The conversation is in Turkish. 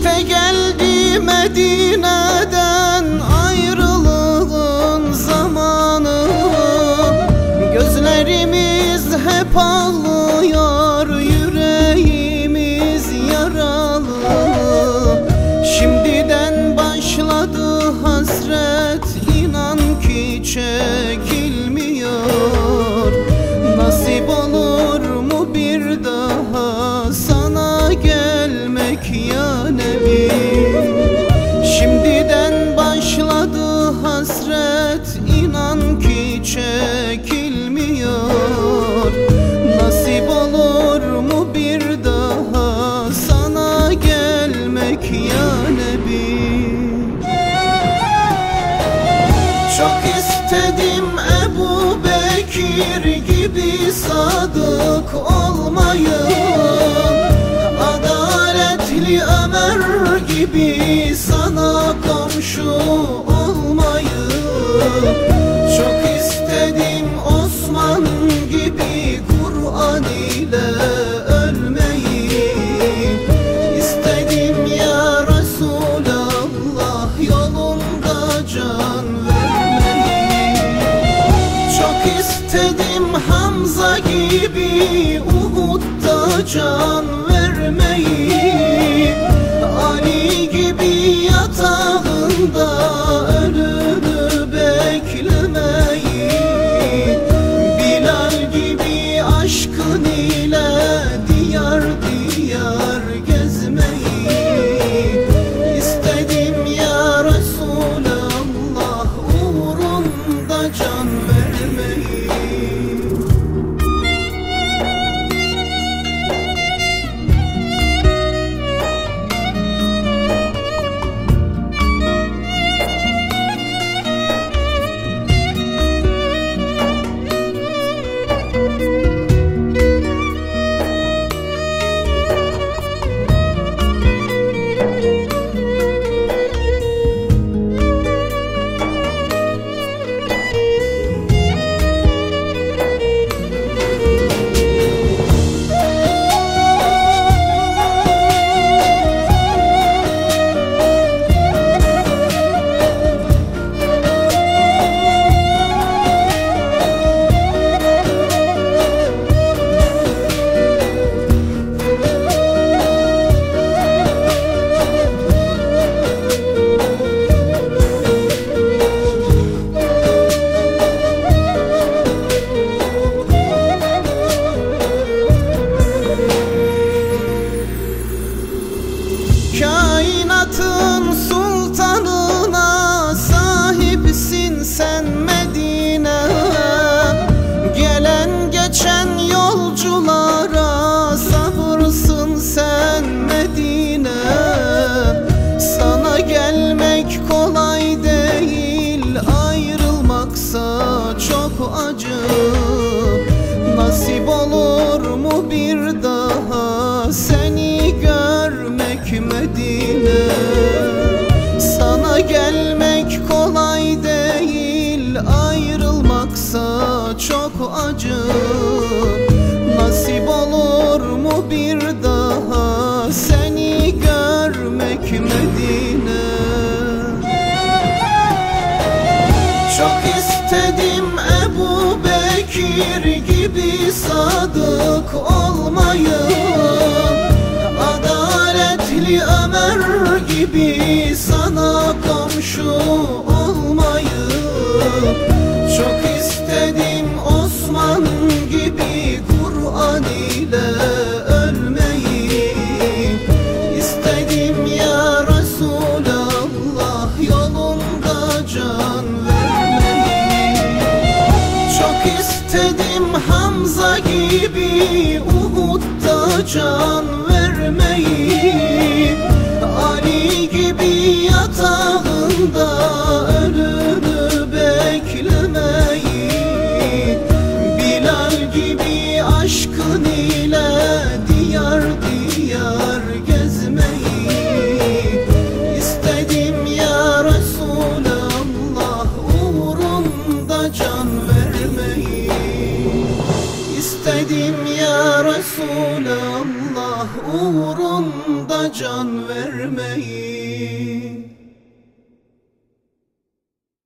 İşte geldi Medine'den ayrılığın zamanı. Gözlerimiz hep ağlıyor, yüreğimiz yaralı. Şimdiden başladı hasret, inan ki çekilmiyor. Nasip olur mu bir daha sana gelmek ya Nebi? Şimdiden başladı hasret, inan ki çekilmiyor. Nasip olur mu bir daha sana gelmek ya Nebi? Çok istedim Ebu Bekir gibi sadık olmayı, adaletli Ömer gibi sana komşu olmayı. Çok istedim Osman gibi Kur'an ile ölmeyi. İstedim ya Resulallah yolunda can vermeyi. Çok istedim Hamza gibi Uhud'da can vermeyi. Ali gibi yatağında ölümü beklemeyi. Bilal gibi aşkın ile diyar diyar gezmeyi. İstedim ya Resulallah uğrunda can vermeyi. Kainatın sultanına sahipsin sen Medine. Gelen geçen yolculara sabırsın sen Medine. Sana gelmek kolay değil, ayrılmaksa çok acı. Nasip olur mu bir daha seni görmek Medine? Sana gelmek kolay değil, ayrılmaksa çok acı. Nasip olur mu bir daha seni görmek Medine? Çok istedim Ebu Bekir gibi sadık olmayı, adaletli Ömer gibi sana komşu olmayı. Çok istedim Osman gibi Kur'an ile ölmeyi. İstedim ya Resulallah yolunda can vermeyi. Çok istedim Hamza gibi Uhud'da can vermeyi. Ali gibi yatağında ölümü beklemeyi. Bilal gibi aşkın ile diyar diyar gezmeyi. İstedim ya Resulallah uğrunda can vermeyi. İstedim ya Resulallah can vermeyi.